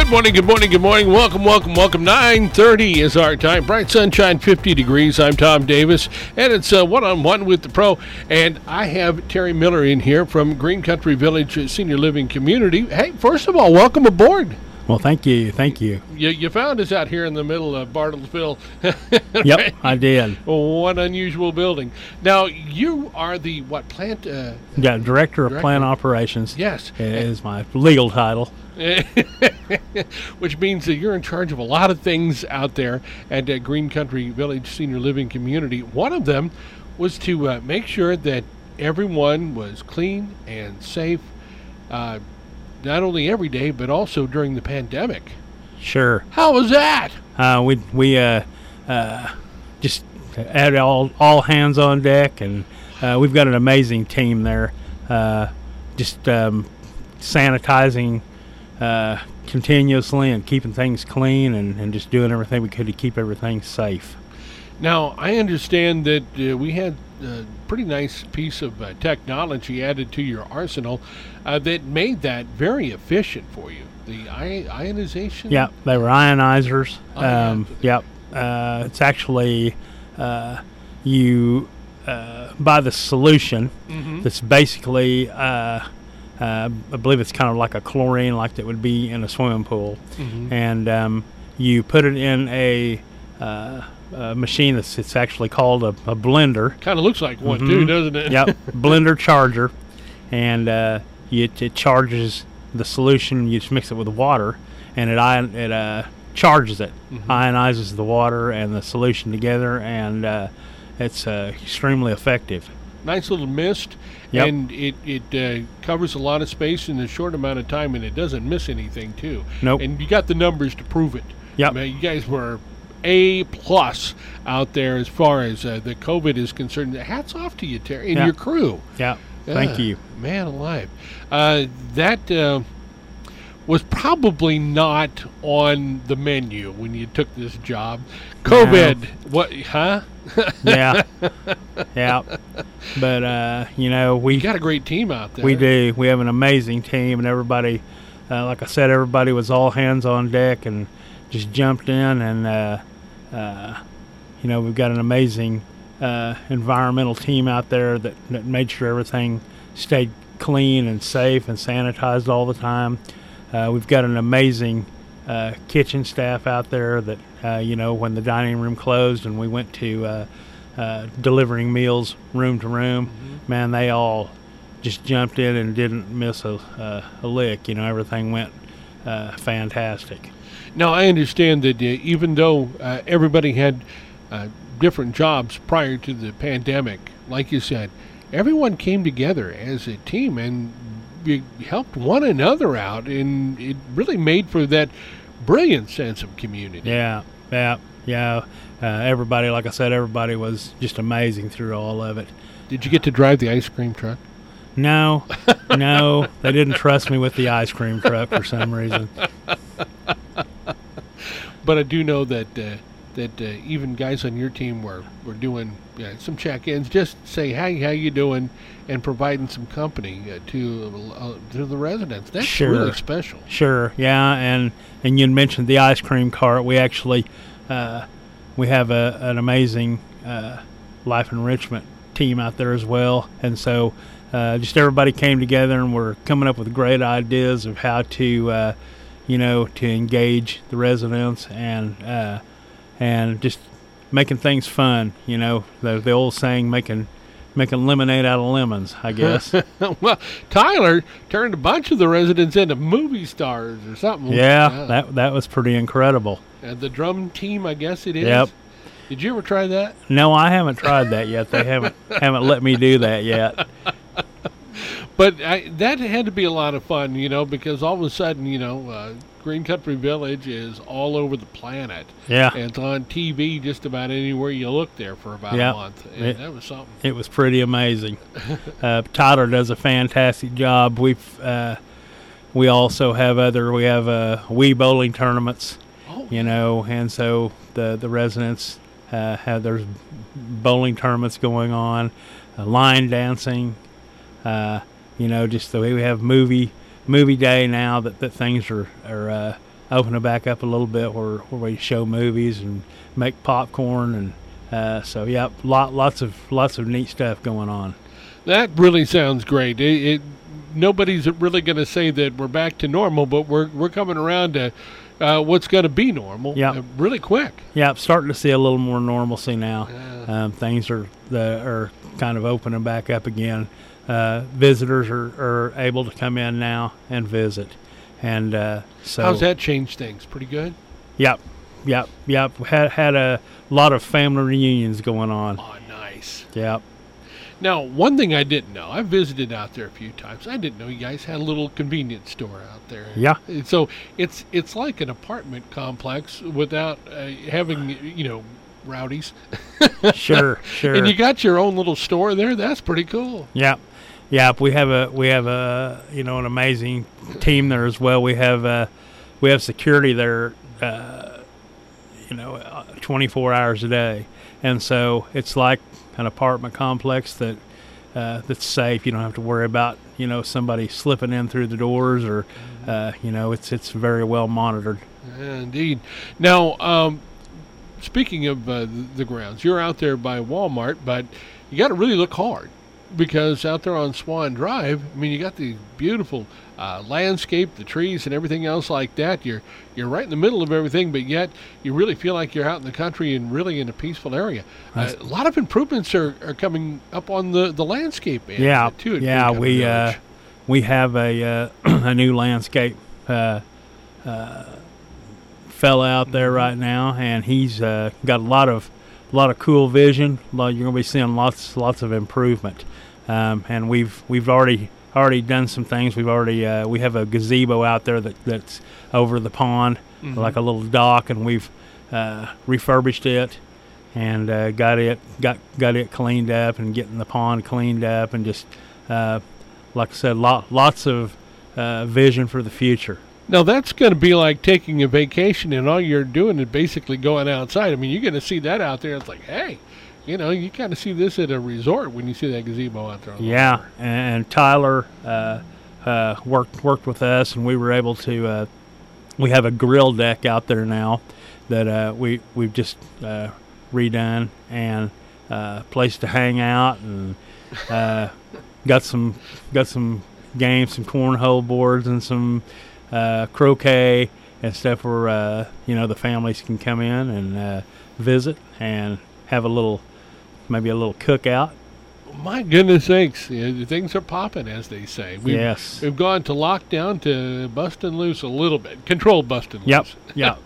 Good morning, good morning, good morning. Welcome, welcome, welcome. 9:30 is our time. Bright sunshine, 50 degrees. I'm Tom Davis, and it's one-on-one with the pro. And I have Terry Miller in here from Green Country Village Senior Living Community. Hey, first of all, welcome aboard. Well, thank you. Thank you. You found us out here in the middle of Bartlesville. Yep, I did. One unusual building. Now, you are the, plant? Director of Plant Operations. Yes. Is my legal title. Which means that you're in charge of a lot of things out there at Green Country Village Senior Living Community. One of them was to make sure that everyone was clean and safe, not only every day, but also during the pandemic. Sure. How was that? We just had all hands on deck, and we've got an amazing team there. Just sanitizing continuously and keeping things clean and just doing everything we could to keep everything safe. Now, I understand that we had a pretty nice piece of technology added to your arsenal that made that very efficient for you. The ionization? Yeah, they were ionizers. Yep. It's actually you buy the solution that's basically I believe it's kind of like a chlorine, like that would be in a swimming pool, and you put it in a machine it's actually called a blender. Kind of looks like one too, doesn't it? Yep, blender charger, and it charges the solution. You just mix it with water, and it charges it, ionizes the water and the solution together, and it's extremely effective. Nice little mist, and it covers a lot of space in a short amount of time, and it doesn't miss anything too. Nope. And you got the numbers to prove it. Yep. You guys were A+ out there as far as the COVID is concerned. Hats off to you, Terry, and your crew. Yeah. Thank you. Man alive. That was probably not on the menu when you took this job. COVID. No. What, huh? Yeah. Yeah. But, you got a great team out there. We do. We have an amazing team, and everybody, like I said, everybody was all hands on deck and just jumped in, and, we've got an amazing environmental team out there that made sure everything stayed clean and safe and sanitized all the time. We've got an amazing kitchen staff out there that, when the dining room closed and we went to delivering meals room to room, man, they all just jumped in and didn't miss a lick. Everything went fantastic. Now, I understand that even though everybody had different jobs prior to the pandemic, like you said, everyone came together as a team and you helped one another out, and it really made for that brilliant sense of community. Yeah. Everybody, like I said, everybody was just amazing through all of it. Did you get to drive the ice cream truck? No, they didn't trust me with the ice cream truck for some reason. But I do know that even guys on your team were doing some check-ins, just say, hey, how you doing, and providing some company to the residents. That's really special. Sure, yeah, and you mentioned the ice cream cart. We actually we have an amazing life enrichment team out there as well, and so just everybody came together and we're coming up with great ideas of how to to engage the residents and just making things fun. The old saying, making lemonade out of lemons, I guess. Well, Tyler turned a bunch of the residents into movie stars or something. Yeah. That was pretty incredible. The drum team, I guess it is. Yep. Did you ever try that? No, I haven't tried that yet. They haven't let me do that yet. But that had to be a lot of fun, because all of a sudden, Green Country Village is all over the planet. Yeah. And it's on TV just about anywhere you look there for about a month. And that was something. It was pretty amazing. Tyler does a fantastic job. We also have Wii bowling tournaments, and so the residents have their bowling tournaments going on, line dancing, just the way we have movie day now that things are open it back up a little bit where we show movies and make popcorn, and so yeah, lots of neat stuff going on. That really sounds great. Nobody's really going to say that we're back to normal, but we're coming around to what's going to be normal. Really quick. Yeah, starting to see a little more normalcy now. Yeah. Things are kind of opening back up again. Visitors are able to come in now and visit, and so how's that changed things? Pretty good. Yep. Had a lot of family reunions going on. Oh, nice. Yep. Now, one thing I didn't know, I visited out there a few times. I didn't know you guys had a little convenience store out there. Yeah. So it's like an apartment complex without having, rowdies. Sure. And you got your own little store there. That's pretty cool. Yep. We have a an amazing team there as well. We have security there, 24 hours a day, and so it's like an apartment complex that's safe. You don't have to worry about somebody slipping in through the doors, or it's very well monitored. Indeed. Now, speaking of the grounds, you're out there by Walmart, but you got to really look hard, because out there on Swan Drive, I mean, you got the beautiful landscape, the trees, and everything else like that. You're right in the middle of everything, but yet you really feel like you're out in the country and really in a peaceful area. A lot of improvements are coming up on the landscape area too. We have a a new landscape fella out there right now, and he's got a lot of cool vision. You're going to be seeing lots of improvement, and we've already done some things. We have a gazebo out there that's over the pond, like a little dock, and we've refurbished it and got it cleaned up, and getting the pond cleaned up, and just like I said, lots of vision for the future. Now, that's going to be like taking a vacation, and all you're doing is basically going outside. I mean, you're going to see that out there. It's like, hey, you kind of see this at a resort when you see that gazebo out there. Yeah, and Tyler worked with us, and we were able to. We have a grill deck out there now that we've just redone, and place to hang out, and got some games, some cornhole boards, and some croquet and stuff where the families can come in and visit and have maybe a little cookout. My goodness sakes, things are popping, as they say. We've gone to lockdown to busting loose a little bit, controlled busting loose. Yep.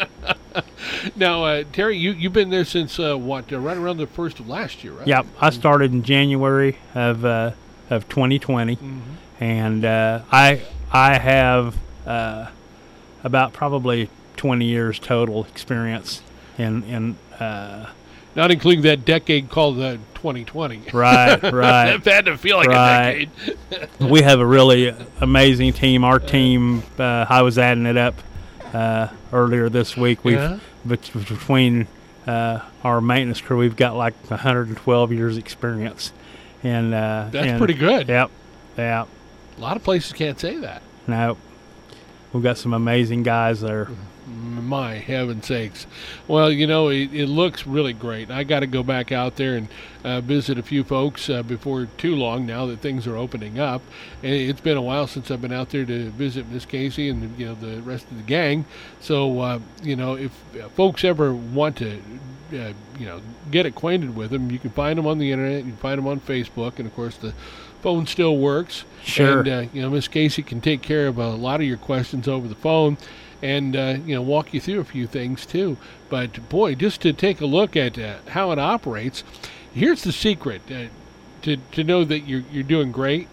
Now, Terry, you've been there since right around the first of last year, right? Yep, I started in January of 2020, and I have about probably 20 years total experience in not including that decade called 2020. Right. That had to feel like a decade. We have a really amazing team. Our team, I was adding it up earlier this week. Between our maintenance crew, we've got like 112 years experience. And that's pretty good. Yep. A lot of places can't say that. No. We've got some amazing guys there. My heaven's sakes. Well, it looks really great. I got to go back out there and visit a few folks before too long, now that things are opening up. And it's been a while since I've been out there to visit Miss Casey and the rest of the gang. So, if folks ever want to get acquainted with them, you can find them on the internet, you can find them on Facebook, and of course the phone still works. Sure. And Miss Casey can take care of a lot of your questions over the phone, and walk you through a few things too. But boy, just to take a look at how it operates, here's the secret to know that you're doing great.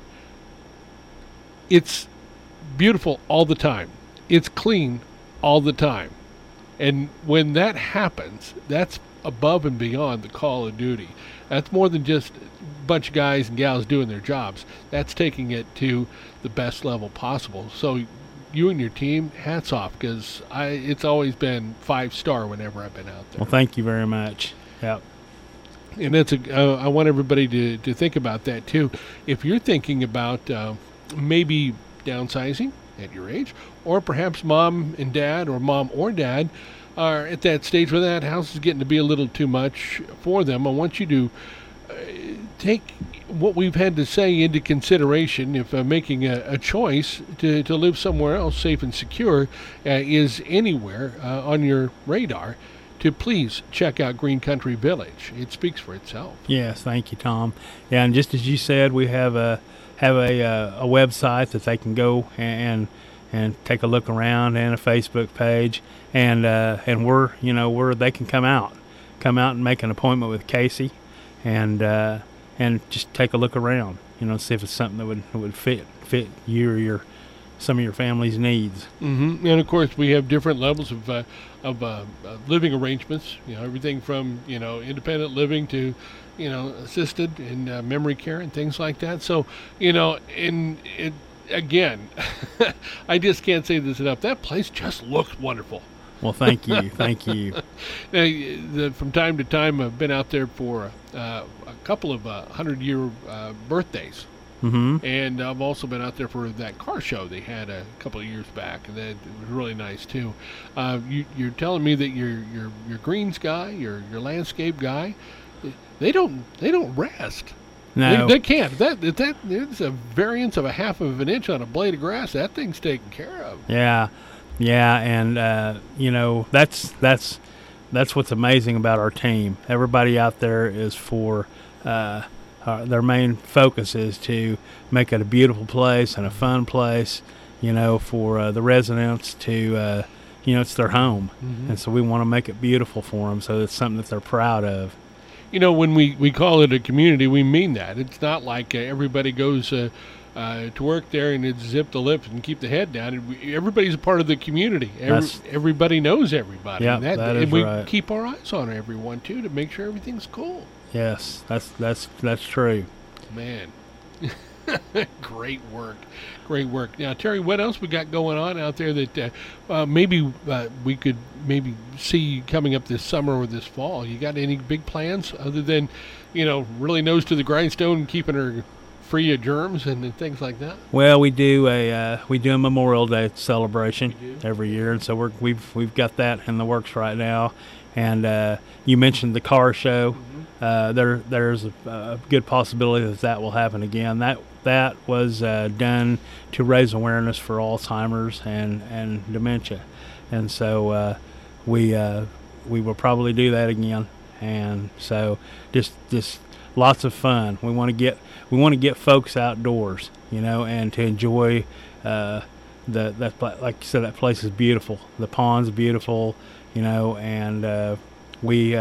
It's beautiful all the time. It's clean all the time. And when that happens, that's above and beyond the call of duty. That's more than just a bunch of guys and gals doing their jobs. That's taking it to the best level possible. So you and your team, hats off, because it's always been 5-star whenever I've been out there. Well, thank you very much. Yep. And that's I want everybody to think about that too. If you're thinking about maybe downsizing, at your age, or perhaps mom or dad are at that stage where that house is getting to be a little too much for them. I want you to take what we've had to say into consideration if making a choice to live somewhere else safe and secure is anywhere on your radar, to please check out Green Country Village. It speaks for itself. Yes, thank you, Tom. Yeah, and just as you said, we have a website that they can go and take a look around, and a Facebook page, and where they can come out and make an appointment with Casey, and just take a look around, see if it's something that would fit you or some of your family's needs. Mm-hmm. And of course, we have different levels of living arrangements. Everything from independent living to assisted and memory care and things like that. So again, I just can't say this enough. That place just looks wonderful. Well, thank you, thank you. Now, from time to time, I've been out there for a couple of 100-year birthdays. Mm-hmm. And I've also been out there for that car show they had a couple of years back, and that was really nice too. You're telling me that your greens guy, your landscape guy, they don't rest. No, they can't. That there's a variance of a half of an inch on a blade of grass. That thing's taken care of. Yeah, and that's what's amazing about our team. Everybody out there is for. Their main focus is to make it a beautiful place and a fun place, for the residents to, it's their home. Mm-hmm. And so we want to make it beautiful for them, so it's something that they're proud of. When we call it a community, we mean that. It's not like everybody goes to work there and it's zip the lip and keep the head down. Everybody's a part of the community. Everybody knows everybody. Yeah, that is and we right. keep our eyes on everyone, too, to make sure everything's cool. Yes, that's true. Man, great work. Now, Terry, what else we got going on out there that maybe we could see coming up this summer or this fall? You got any big plans other than, really nose to the grindstone and keeping her free of germs and things like that? Well, we do a Memorial Day celebration every year, and so we've got that in the works right now. And you mentioned the car show. There's a good possibility that will happen again. That was done to raise awareness for Alzheimer's and dementia, and so we will probably do that again. And so just lots of fun. We want to get folks outdoors, and to enjoy like you said, that place is beautiful. The pond's beautiful, and we.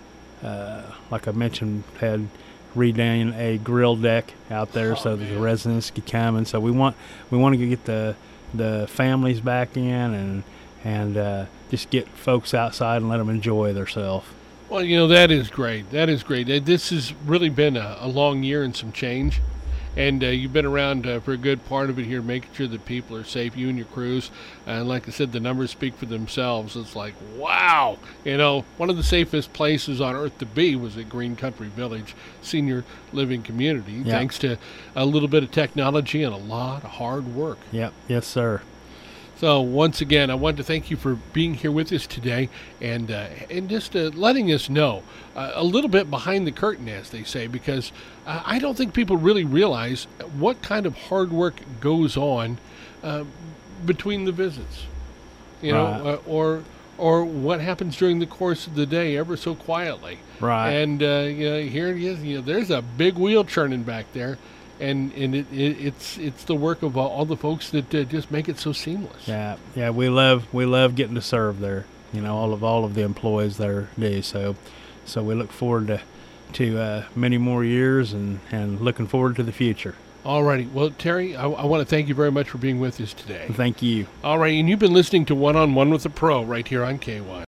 Like I mentioned, had redone a grill deck out there so that the residents could come, and so we want to get the families back in and just get folks outside and let them enjoy themselves. Well, that is great. This has really been a long year and some change. And you've been around for a good part of it here, making sure that people are safe, you and your crews. And like I said, the numbers speak for themselves. It's like, wow. One of the safest places on earth to be was at Green Country Village Senior Living Community, thanks to a little bit of technology and a lot of hard work. Yep. Yes, sir. So once again, I want to thank you for being here with us today and just letting us know a little bit behind the curtain, as they say, because I don't think people really realize what kind of hard work goes on between the visits, Right. or what happens during the course of the day ever so quietly. Right. And here it is. There's a big wheel churning back there. And it's the work of all the folks that just make it so seamless. Yeah, we love getting to serve there. All of the employees there do. So we look forward to many more years and looking forward to the future. All righty. Well, Terry, I want to thank you very much for being with us today. Thank you. All right, and you've been listening to One on One with a Pro right here on KY.